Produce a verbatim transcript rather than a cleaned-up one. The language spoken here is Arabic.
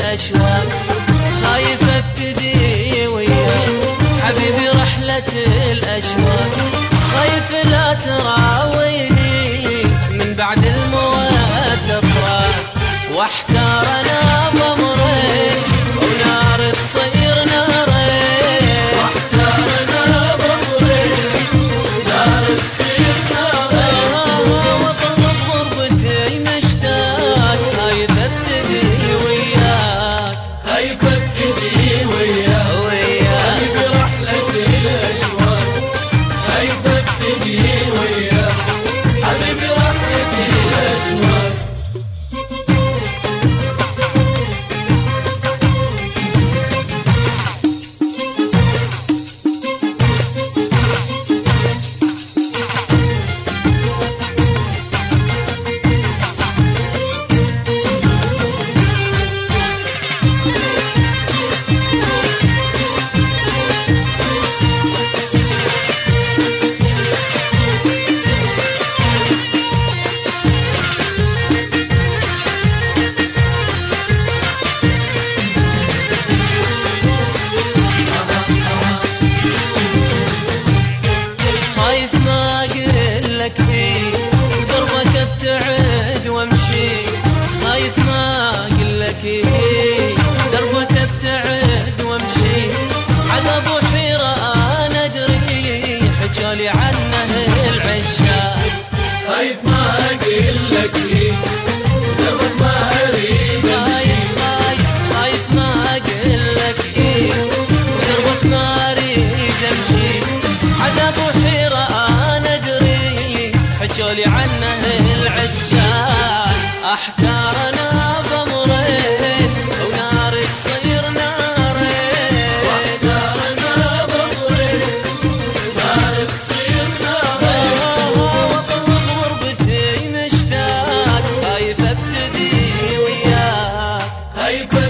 الأشواق، خايف ابتدي وياك حبيبي رحلة الأشواق، خايف لا تراويني من بعد الموت تفراق، واحتار انا بامرين ونار تصير نارين، واحتار انا بامرين ونار تصير نارين، واطلب غربتي مشتاق، خايف ابتدي وياك، خايف ابتدي وياك وياك حبيبي رحلة الاشواق، خايف ابتدي وياك حبيبي رحلة الاشواق. ودربك ابتعد وامشي، خايف ما اقلك ايه دربك ابتعد وامشي، عذاب وحيرة انا ادري حجالي عنه العشاق، خايف ما اقلك ايه دربك ما اريد امشي، خايف ما اقلك ايه دربك ما اريد امشي، عذاب وحيرة انا ادري حجولي عنه العشاق، احتار انا بامرين ونار تصير نارين، واحتار انا بامرين ونار تصير نارين، واطلب غربتي مشتاق، خايف ابتدي وياك، خايف